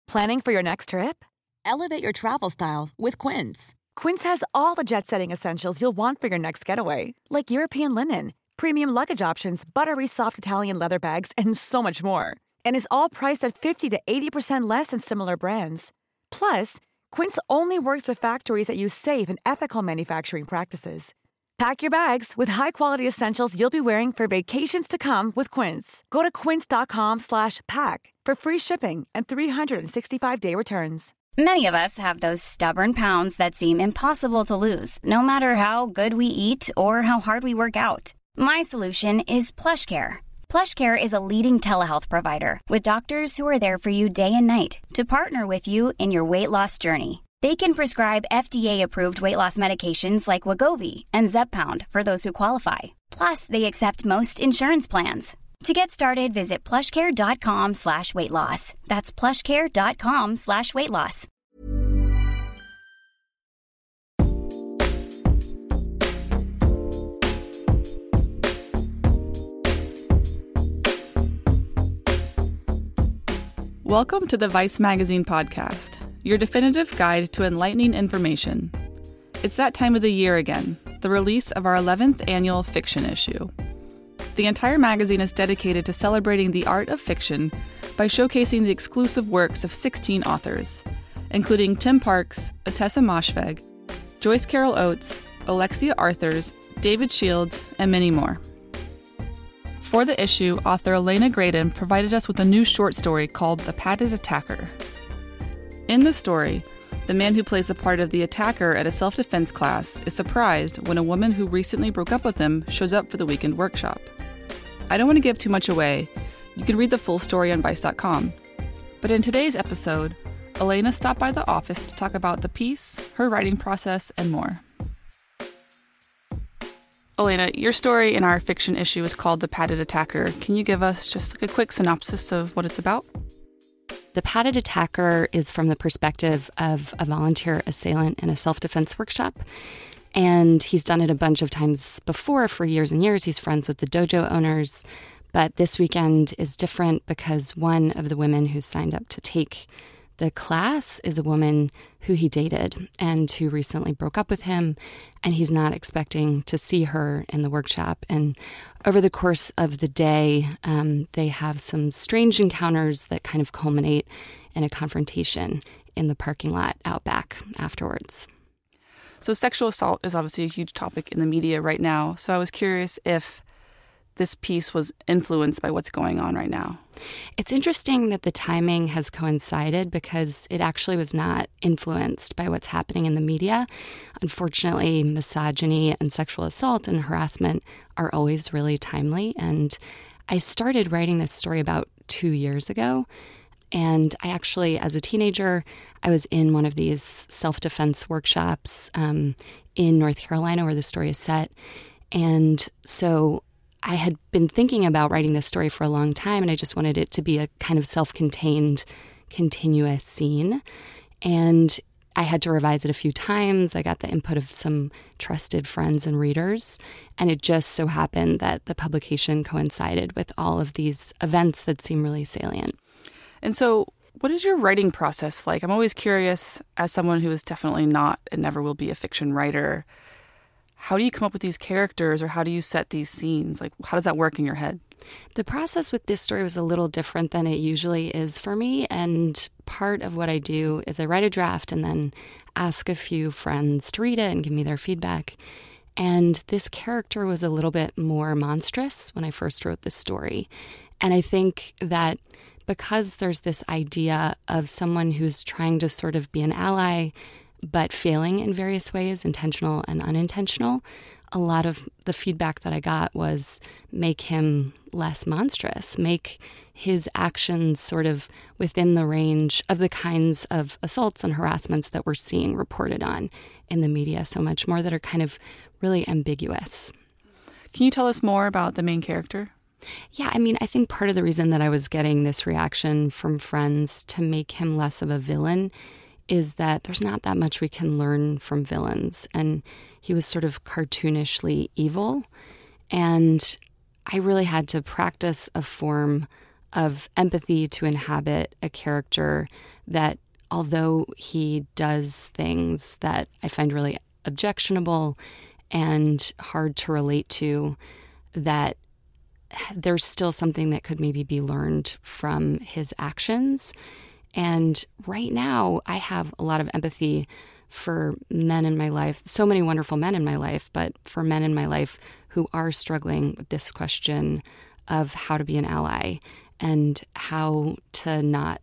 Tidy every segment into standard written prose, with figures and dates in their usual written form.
Planning for your next trip? Elevate your travel style with Quince. Quince has all the jet-setting essentials you'll want for your next getaway, like European linen, premium luggage options, buttery soft Italian leather bags, and so much more. And is all priced at 50 to 80% less than similar brands. Plus, Quince only works with factories that use safe and ethical manufacturing practices. Pack your bags with high-quality essentials you'll be wearing for vacations to come with Quince. Go to quince.com/pack for free shipping and 365-day returns. Many of us have those stubborn pounds that seem impossible to lose, no matter how good we eat or how hard we work out. My solution is PlushCare. PlushCare is a leading telehealth provider with doctors who are there for you day and night to partner with you in your weight loss journey. They can prescribe FDA-approved weight loss medications like Wegovy and Zepbound for those who qualify. Plus, they accept most insurance plans. To get started, visit plushcare.com/weightloss. That's plushcare.com/weightloss. Welcome to the Vice Magazine podcast, your definitive guide to enlightening information. It's that time of the year again, the release of our 11th annual fiction issue. The entire magazine is dedicated to celebrating the art of fiction by showcasing the exclusive works of 16 authors, including Tim Parks, Ottessa Moshfegh, Joyce Carol Oates, Alexia Arthurs, David Shields, and many more. For the issue, author Elena Graydon provided us with a new short story called The Padded Attacker. In the story, the man who plays the part of the attacker at a self-defense class is surprised when a woman who recently broke up with him shows up for the weekend workshop. I don't want to give too much away. You can read the full story on Vice.com. But in today's episode, Elena stopped by the office to talk about the piece, her writing process, and more. Elena, your story in our fiction issue is called The Padded Attacker. Can you give us just a quick synopsis of what it's about? The Padded Attacker is from the perspective of a volunteer assailant in a self-defense workshop. And he's done it a bunch of times before for years and years. He's friends with the dojo owners. But this weekend is different because one of the women who's signed up to take the class is a woman who he dated and who recently broke up with him, and he's not expecting to see her in the workshop. And over the course of the day, they have some strange encounters that kind of culminate in a confrontation in the parking lot out back afterwards. So sexual assault is obviously a huge topic in the media right now. So I was curious if this piece was influenced by what's going on right now. It's interesting that the timing has coincided because it actually was not influenced by what's happening in the media. Unfortunately, misogyny and sexual assault and harassment are always really timely. And I started writing this story about 2 years ago. And I actually, as a teenager, I was in one of these self-defense workshops in North Carolina where the story is set. And so I had been thinking about writing this story for a long time, and I just wanted it to be a kind of self-contained, continuous scene. And I had to revise it a few times. I got the input of some trusted friends and readers, and it just so happened that the publication coincided with all of these events that seem really salient. And so what is your writing process like? I'm always curious, as someone who is definitely not and never will be a fiction writer, how do you come up with these characters, or how do you set these scenes? Like, how does that work in your head? The process with this story was a little different than it usually is for me. And part of what I do is I write a draft and then ask a few friends to read it and give me their feedback. And this character was a little bit more monstrous when I first wrote this story. And I think that because there's this idea of someone who's trying to sort of be an ally, but failing in various ways, intentional and unintentional, a lot of the feedback that I got was make him less monstrous, make his actions sort of within the range of the kinds of assaults and harassments that we're seeing reported on in the media so much more, that are kind of really ambiguous. Can you tell us more about the main character? Yeah, I mean, I think part of the reason that I was getting this reaction from friends to make him less of a villain is that there's not that much we can learn from villains. And he was sort of cartoonishly evil. And I really had to practice a form of empathy to inhabit a character that, although he does things that I find really objectionable and hard to relate to, that there's still something that could maybe be learned from his actions. And right now, I have a lot of empathy for men in my life, so many wonderful men in my life, but for men in my life who are struggling with this question of how to be an ally and how to not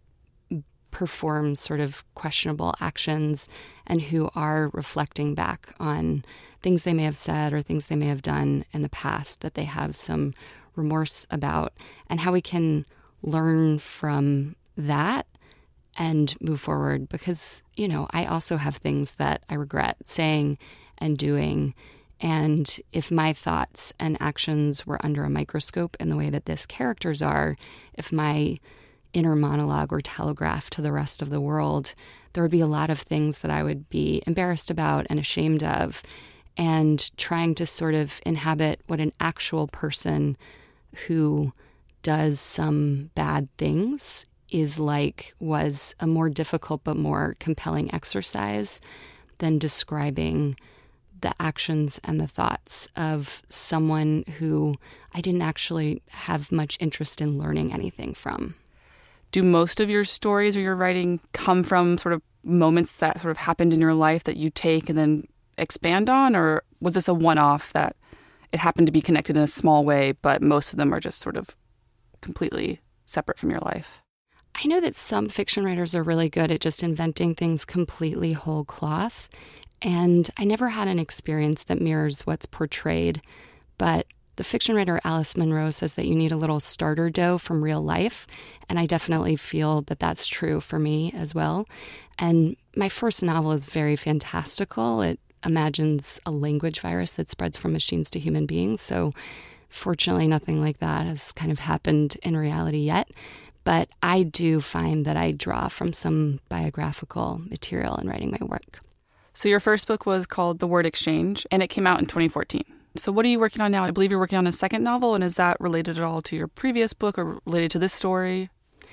perform sort of questionable actions, and who are reflecting back on things they may have said or things they may have done in the past that they have some remorse about, and how we can learn from that and move forward. Because, you know, I also have things that I regret saying and doing. And if my thoughts and actions were under a microscope in the way that this characters are, if my inner monologue were telegraphed to the rest of the world, there would be a lot of things that I would be embarrassed about and ashamed of. And trying to sort of inhabit what an actual person who does some bad things is like was a more difficult but more compelling exercise than describing the actions and the thoughts of someone who I didn't actually have much interest in learning anything from. Do most of your stories or your writing come from sort of moments that sort of happened in your life that you take and then expand on? Or was this a one-off that it happened to be connected in a small way, but most of them are just sort of completely separate from your life? I know that some fiction writers are really good at just inventing things completely whole cloth. And I never had an experience that mirrors what's portrayed. But the fiction writer Alice Munro says that you need a little starter dough from real life. And I definitely feel that that's true for me as well. And my first novel is very fantastical. It imagines a language virus that spreads from machines to human beings. So fortunately, nothing like that has kind of happened in reality yet. But I do find that I draw from some biographical material in writing my work. So your first book was called The Word Exchange, and it came out in 2014. So what are you working on now? I believe you're working on a second novel, and is that related at all to your previous book or related to this story?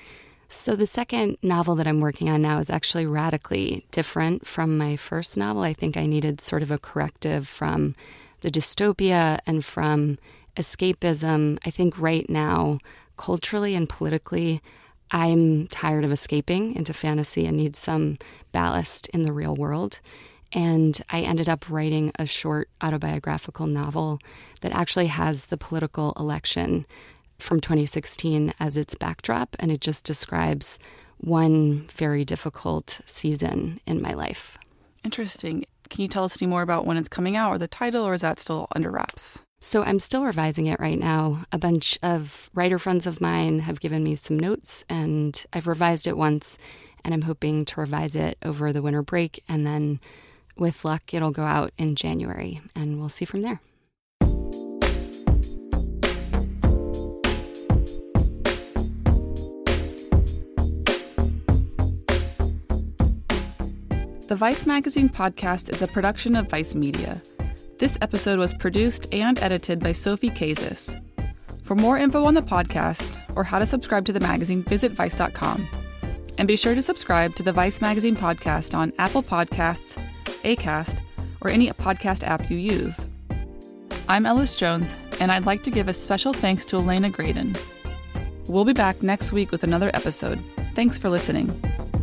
So the second novel that I'm working on now is actually radically different from my first novel. I think I needed sort of a corrective from the dystopia and from escapism. I think right now, culturally and politically, I'm tired of escaping into fantasy and need some ballast in the real world. And I ended up writing a short autobiographical novel that actually has the political election from 2016 as its backdrop, and it just describes one very difficult season in my life. Interesting. Can you tell us any more about when it's coming out or the title, or is that still under wraps? So I'm still revising it right now. A bunch of writer friends of mine have given me some notes, and I've revised it once, and I'm hoping to revise it over the winter break, and then with luck, it'll go out in January, and we'll see from there. The Vice Magazine podcast is a production of Vice Media. This episode was produced and edited by Sophie Kazis. For more info on the podcast or how to subscribe to the magazine, visit Vice.com. And be sure to subscribe to the Vice Magazine podcast on Apple Podcasts, Acast, or any podcast app you use. I'm Ellis Jones, and I'd like to give a special thanks to Elena Graydon. We'll be back next week with another episode. Thanks for listening.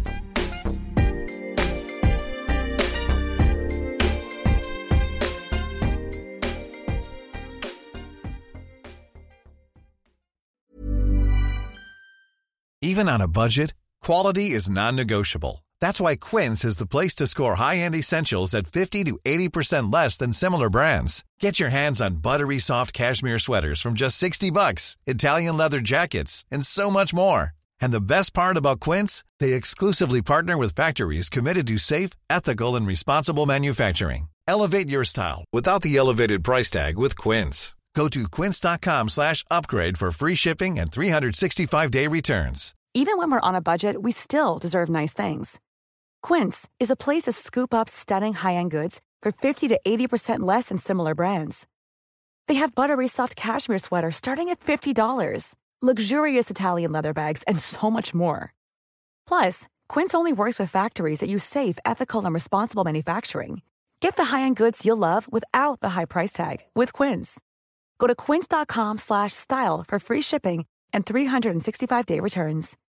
Even on a budget, quality is non-negotiable. That's why Quince is the place to score high-end essentials at 50 to 80% less than similar brands. Get your hands on buttery soft cashmere sweaters from just $60, Italian leather jackets, and so much more. And the best part about Quince, they exclusively partner with factories committed to safe, ethical, and responsible manufacturing. Elevate your style without the elevated price tag with Quince. Go to quince.com/upgrade for free shipping and 365-day returns. Even when we're on a budget, we still deserve nice things. Quince is a place to scoop up stunning high-end goods for 50 to 80% less than similar brands. They have buttery soft cashmere sweaters starting at $50, luxurious Italian leather bags, and so much more. Plus, Quince only works with factories that use safe, ethical, and responsible manufacturing. Get the high-end goods you'll love without the high price tag with Quince. Go to quince.com/style for free shipping and 365-day returns.